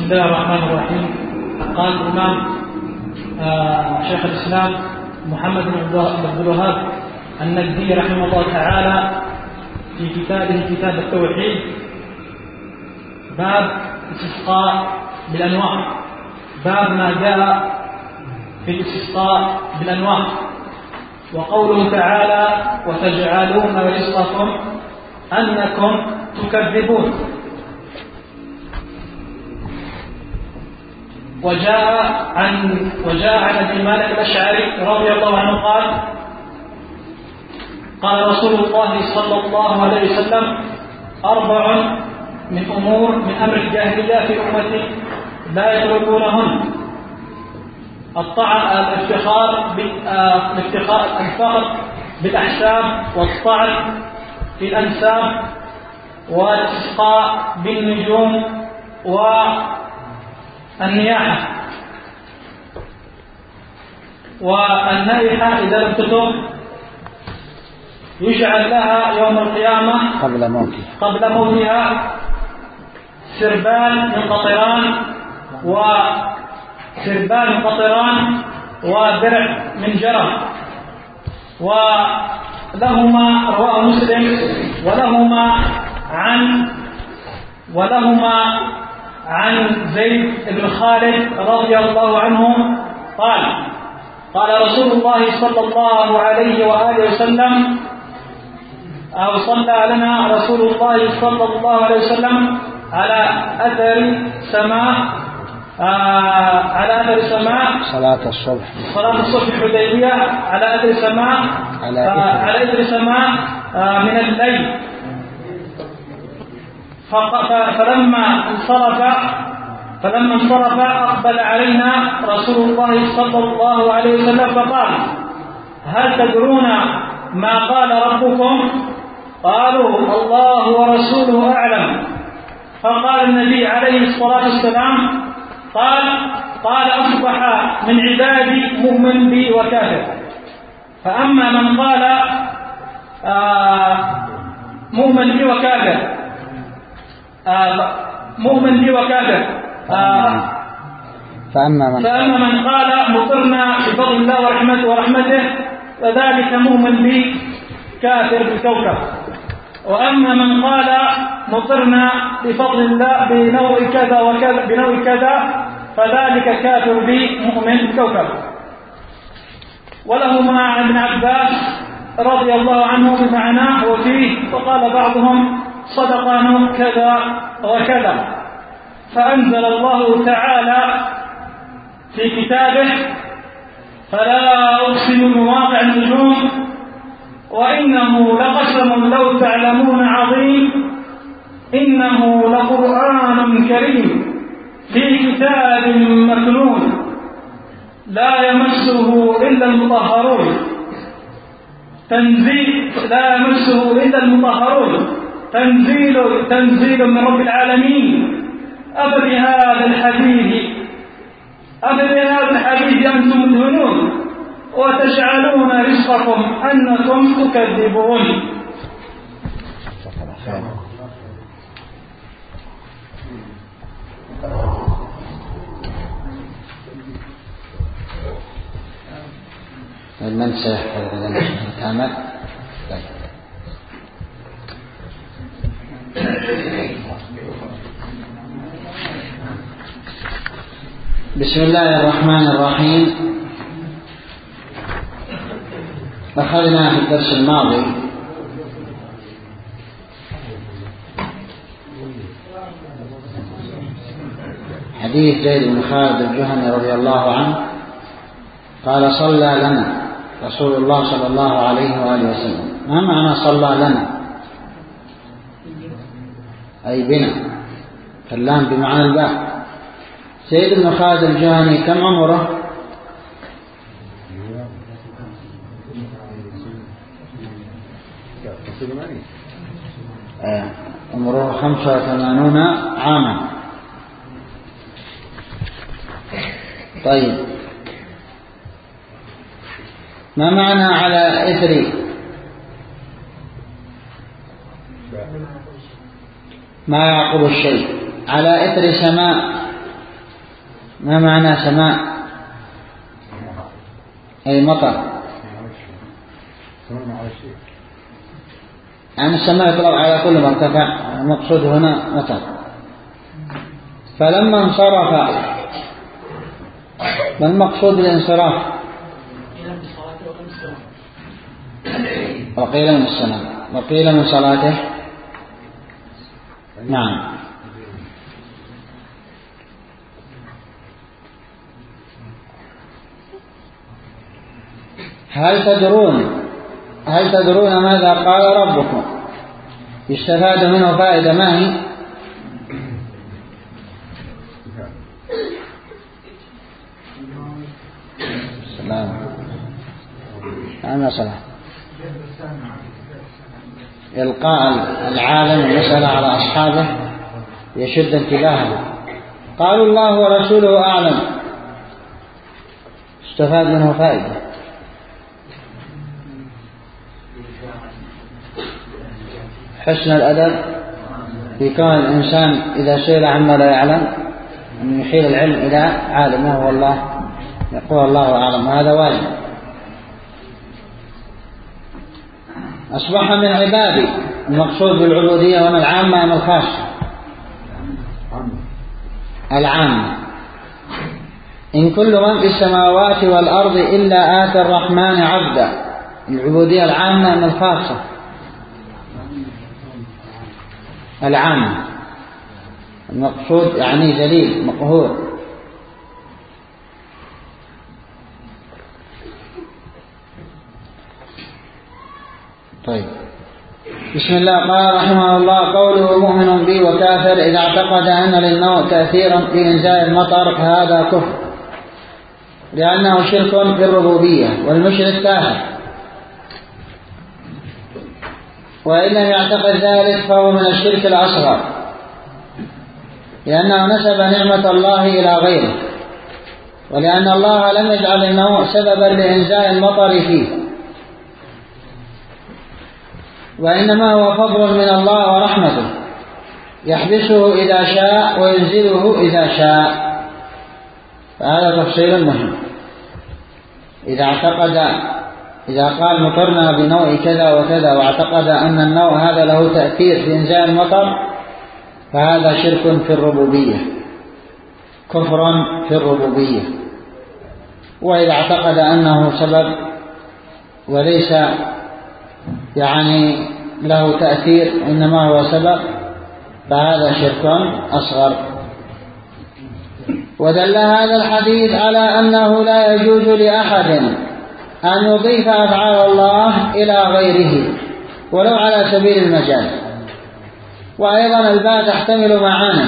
الله الرحمن الرحيم. قال الإمام شيخ الإسلام محمد بن عبد الوهاب النجدي رحمه الله تعالى في كتابه كتاب التوحيد باب الاستسقاء بالأنواع، باب ما جاء في الاستسقاء بالأنواع. وقوله تعالى وتجعلون رزقكم أنكم تكذبون. وجاء عن أبي مالك الأشعري رضي الله عنه قال رسول الله صلى الله عليه وسلم: 4 من أمر الجاهلية في أمتي لا يتركونهن: الفخر بالأحساب والطعن في الأنساب والاستسقاء بالنجوم والنياحة والنائحة إذا لم تتوب يجعل لها يوم القيامة قبل موتها سربان من قطران ودرع من جرب. ولهما رواه مسلم ولهما عن زيد بن خالد رضي الله عنه قال رسول الله صلى الله عليه وآله وسلم أو صلى لنا رسول الله صلى الله عليه وسلم على أثر سماء صلاة الصبح الحديبية على أثر سماء من الليل. فلما انصرف أقبل علينا رسول الله صلى الله عليه وسلم فقال: هل تدرون ما قال ربكم؟ قالوا: الله ورسوله أعلم. فقال النبي عليه الصلاة والسلام: قال أصبح من عبادي مؤمن بي وكافر. فأما من قال مؤمن بي وكافر فأما من قال مطرنا بفضل الله ورحمته فذلك مؤمن بي كافر بالكوكب. وأما من قال مطرنا بفضل الله بنوع كذا وكذا فذلك كافر بي مؤمن بالكوكب. ولهما عن ابن عباس رضي الله عنه بمعناه وفيه، وقال بعضهم صدق عنه كذا وكذا. فأنزل الله تعالى في كتابه: فلا أقسم بمواقع النجوم وإنه لقسم لو تعلمون عظيم إنه لقرآن كريم في كتاب مكنون لا يمسه إلا المطهرون تنزيل من رب العالمين. أفبهذا الحديث أنتم مدهنون وتجعلون رزقكم أنكم تكذبون. من سيحفظ الكامل؟ بسم الله الرحمن الرحيم. أخذنا في الدرس الماضي حديث زيد بن خالد الجهني رضي الله عنه قال: صلى لنا رسول الله صلى الله عليه وآله وسلم. ما معنى صلى لنا؟ أي بنا، كلام بمعنى الباء. زيد بن خالد الجهني كم عمره؟ عمره 85 عاما. طيب، ما معنى على إثر؟ ما يعقب الشيء. على إثر سماء ما معنى سماء؟ أي مطر. يعني السماء يطلق على كل ما ارتفع، المقصود هنا مطر. فلما انصرف، ما المقصود بالانصراف؟ وقيل من السلام، وقيل من صلاته. نعم. هل تدرون ماذا قال ربكم؟ يستفاد منه فائدة، ما هي؟ السلام. أنا صلاة إلقاء العالم المسألة على أصحابه يشد انتباههم. قالوا الله ورسوله أعلم، استفاد منه فائدة. حسن الأدب في كون الإنسان إذا سئل عما لا يعلم أن يحيل العلم إلى عالمه، والله يقول الله أعلم، وهذا واجب. أصبح من عبادي، المقصود بالعبودية هنا العامة أم الخاصة؟ العامة. إن كل من في السماوات والأرض إلا آتى الرحمن عبدا. العبودية العامة أم الخاصة؟ العامة. المقصود يعني ذليل مقهور. طيب، بسم الله. قال رحمه الله: قوله مؤمن بي وكافر إذا اعتقد أن للنوء تأثيرا في إنزال المطر هذا كفر، لأنه شرك في الربوبية، والمشرك كافر. وإن لم يعتقد ذلك فهو من الشرك الأصغر، لأنه نسب نعمة الله إلى غيره، ولأن الله لم يجعل النوء سببا لإنزال المطر فيه، وإنما هو فضل من الله ورحمته يحبسه إذا شاء وينزله إذا شاء. فهذا تفصيل مهم. إذا قال مطرنا بنوع كذا وكذا واعتقد أن النوع هذا له تأثير في إنزال المطر، فهذا شرك في الربوبية، كفر في الربوبية. وإذا اعتقد أنه سبب وليس يعني له تأثير إنما هو سبب، فهذا شرك أصغر. ودل هذا الحديث على أنه لا يجوز لأحد أن يضيف أفعال الله إلى غيره ولو على سبيل المجاز. وأيضا الباء تحتمل معاني.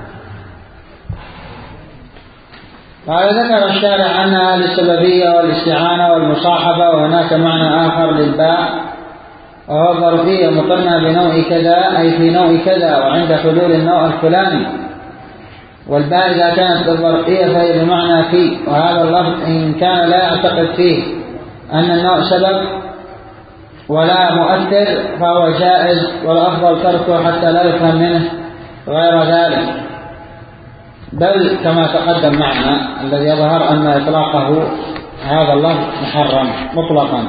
قال ذكر الشارع أنها للسببية والاستعانة والمصاحبة، وهناك معنى آخر للباء وهو الظرفية: مطرنا بنوع كذا أي في نوع كذا وعند حلول النوع الفلاني. والباء إذا كانت بالظرفية فهي بمعنى في، وهذا اللفظ إن كان لا يعتقد فيه أن النوع سبب ولا مؤثر فهو جائز، والأفضل تركه حتى لا يفهم منه غير ذلك. بل كما تقدم معنا الذي يظهر أن إطلاقه هذا اللفظ محرم مطلقا،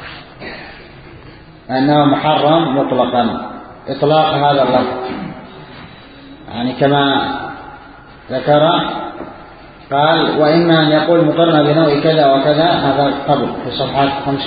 أنه محرم مطلقا إطلاق هذا اللفظ، يعني كما ذكر قال: وإما أن يقول مطرنا بنوع كذا وكذا، هذا قبل في صفحة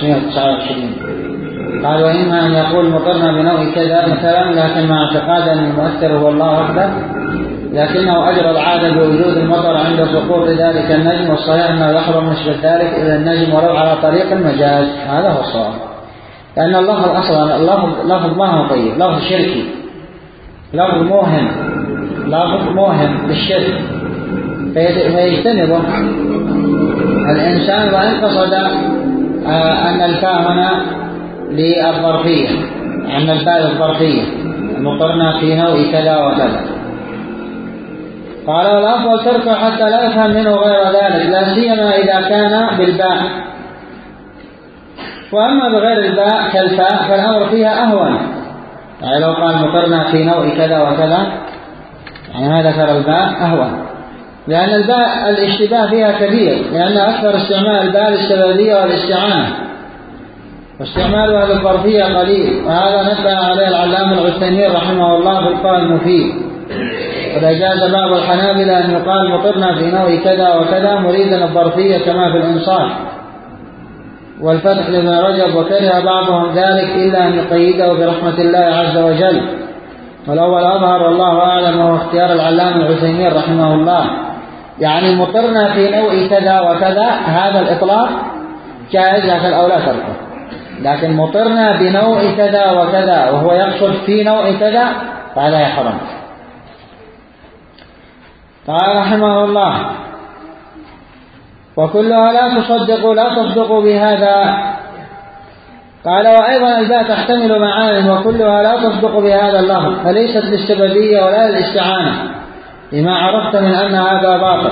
529. قال: وإما أن يقول مطرنا بنوع كذا مثلا، لكن مع اعتقاد أن المؤثر هو الله وحده، لكنه أجرى العادة بوجود المطر عند سقوط ذلك النجم، والصحيح أنه يحرم نسبة ذلك إلى النجم ولو على طريق المجاز. هذا هو الصواب، لأن اللفظ أصلا لفظ ما هو طيب، لفظ شركي، لفظ موهم بالشرك، فيجتنبه الإنسان. وإن قصد أن الفاء هنا للظرفية، أن الفاء الظرفية مطرنا في نوع كذا وكذا. قال: والأفضل تركه حتى لا يفهم منه غير ذلك، لا سيما إذا كان بالباء. وأما بغير الباء كالفاء فالأمر فيها أهون، يعني لو قال مطرنا في نوع كذا وكذا، يعني ما ذكر الباء أهون. لأن الباء الاشتباه فيها كبير، لأن أكثر استعمال الباء للسببية والاستعانة، واستعمالها للظرفية قليل، وهذا نبه عليه العلامة العثيمين رحمه الله في القول المفيد. ولا جاز بعض الحنابلة أن يقال مطرنا في نوع كذا وكذا مريدا الظرفية كما في الإنصاف والفتح لابن رجب، وكره بعضهم ذلك إلا أن يقيده برحمة الله عز وجل، والأول أظهر والله أعلم، وهو اختيار العلامة العثيمين رحمه الله. يعني مطرنا في نوع كذا وكذا هذا الإطلاق جائز، لكن الأولى تركه. لكن مطرنا بنوع كذا وكذا وهو يقصد في نوع كذا فهذا يحرم. قال رحمه الله: وكلها لا تصدق بهذا. قال: وأيضا الباء تحتمل معان، وكلها لا تصدق بهذا اللفظ، فليست للسببية ولا للاستعانة، لما عرفت من أن هذا باطل.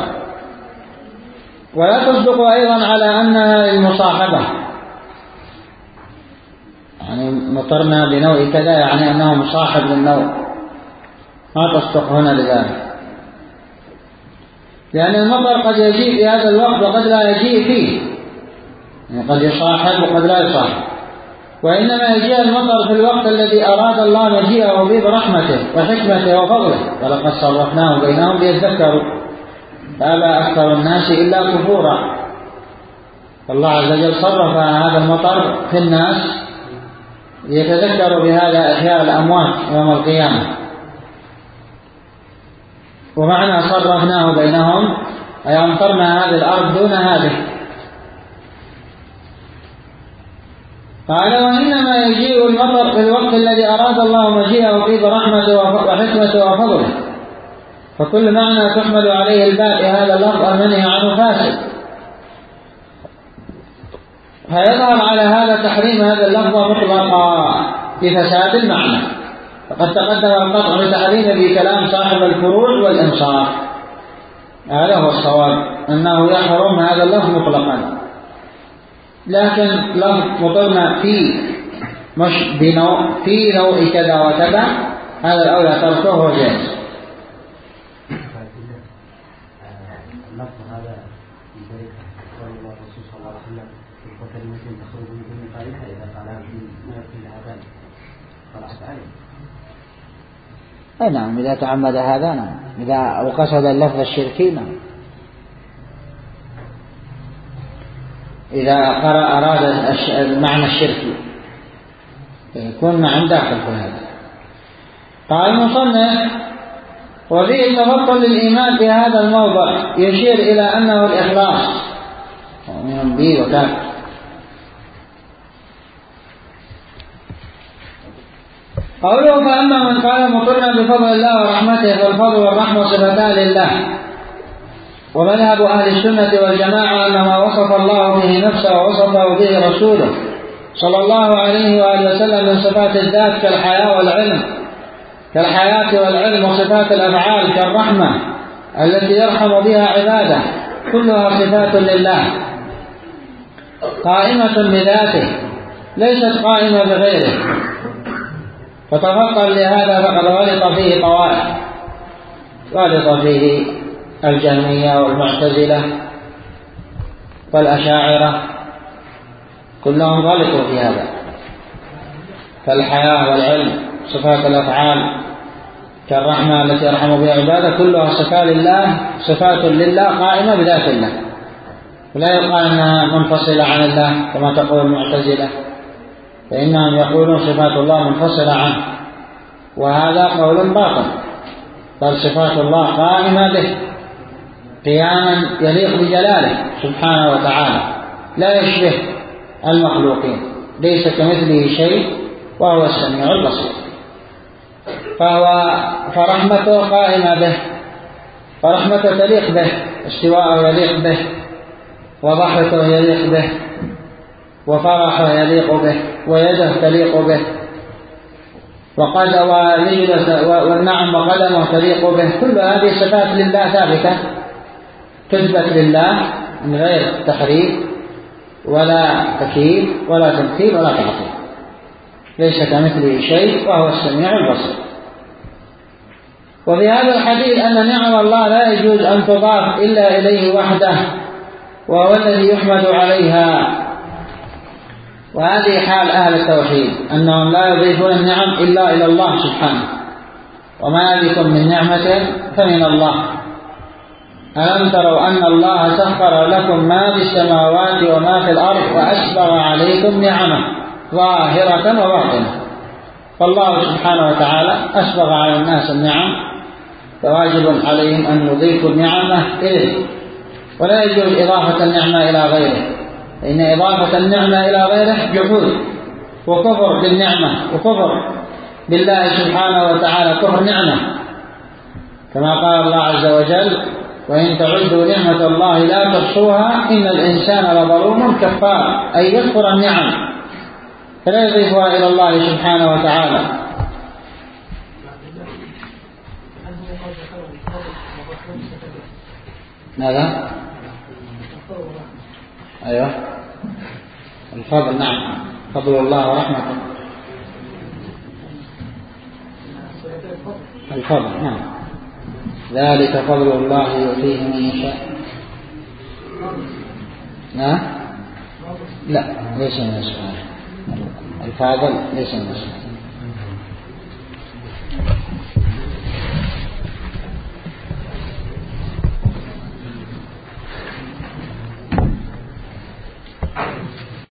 ولا تصدق أيضا على أنها للمصاحبة، يعني مطرنا بنوع كذا يعني أنه مصاحب للنوع، ما تصدق هنا لذلك، لأن المطر قد يجيء في هذا الوقت وقد لا يجيء فيه، يعني قد يصاحب وقد لا يصاحب. وإنما يجيء المطر في الوقت الذي أراد الله مجيئه به برحمته وحكمته وفضله، ولقد صرفناه بينهم ليذكروا فأبى أكثر الناس إلا كفورا. فالله عز وجل صرف هذا المطر في الناس ليتذكروا بهذا إحياء الأموات يوم القيامة. ومعنى صرفناه بينهم أي أمطرنا هذه الأرض دون هذه. قال: وإنما يجيء المطر في الوقت الذي أراد الله مجيئه فيه برحمته وحكمته وفضله، فكل معنى تحمل عليه الباء هذا اللفظ المنهي عنه فاسد، فيظهر على هذا تحريم هذا اللفظ مطلقا بفساد المعنى. فقد تقدم القطع بتحريم بكلام صاحب الفروع والإنصاف، هذا هو الصواب، أنه يحرم هذا اللفظ مطلقا. لكن لفظ مطرنا في مش بنوع في نوع كذا وكذا هذا الأولى تركه وجائز. اللفظ هذا في ذلك قال الله الرسول صلى الله عليه وسلم: وكلمة تخرج من كل قائلها إذا قالها في نفس العذاب طلعت عليه. أي نعم، إذا تعمد هذا نعم، إذا قصد اللفظ الشركي نعم، إذا أراد المعنى الشركي يكون مع داخل في هذا. قال المصنف: وفيه تفضل للإيمان في هذا الموضع يشير إلى أنه الإخلاص ومن به وكافر. قوله: فأما من قال مطرنا بفضل الله ورحمته، فالفضل والرحمة صفتان لله. ومذهب أهل السنة والجماعة أن ما وصف الله به نفسه ووصفه به رسوله صلى الله عليه وآله وسلم من صفات الذات كالحياة والعلم، وصفات الأفعال كالرحمة التي يرحم بها عباده، كلها صفات لله قائمة بذاته ليست قائمة بغيره. فتفضل لهذا فقد غلط فيه طوائف، غلط فيه الجهمية والمعتزلة والأشاعرة، كلهم غلطوا في هذا. فالحياة والعلم صفات الأفعال كالرحمة التي يرحم بها عباده كلها صفات لله قائمة بذات الله، ولا يقال أنها منفصلة عن الله كما تقول المعتزلة، فإنهم يقولون صفات الله منفصلة عنه، وهذا قول باطل، بل صفات الله قائمة به قياما يليق بجلاله سبحانه وتعالى، لا يشبه المخلوقين، ليس كمثله شيء وهو السميع البصير. فرحمته قائمة به، فرحمته تليق به، استواءه يليق به، وضحكه يليق به، وفرحه يليق به، ويده تليق به، والنعم وقدمه تليق به. كل هذه صفات لله ثابتة تثبت لله من غير تحريف ولا تكييف ولا تمثيل ولا تعطيل، ليس كمثله شيء وهو السميع البصير. وفي هذا الحديث أن نعم الله لا يجوز أن تضاف إلا إليه وحده، وهو الذي يحمد عليها. وهذه حال أهل التوحيد، أنهم لا يضيفون النعم إلا إلى الله سبحانه. وما بكم من نعمة فمن الله. ألم تروا أن الله سخر لكم ما في السماوات وما في الأرض وأسبغ عليكم نعمه ظاهرة وباطنة. فالله سبحانه وتعالى أسبغ على الناس النعم، فواجب عليهم أن يضيفوا النعمة إليه، ولا يجوز إضافة النعمة إلى غيره، فإن إضافة النعمة إلى غيره جحود وكفر بالنعمة وكفر بالله سبحانه وتعالى، كفر نعمة، كما قال الله عز وجل: وإن تعدوا نعمة الله لا تحصوها إن الإنسان لظلوم كفار، أي يكفر النعم فلا يضيفها إلى الله سبحانه وتعالى. ماذا؟ أيوه الفضل، نعم، فضل الله ورحمته، الفضل، نعم، ذلك فضل الله يؤتيه من يشاء. لا ليس من السؤال، الفاضل ليس من السؤال.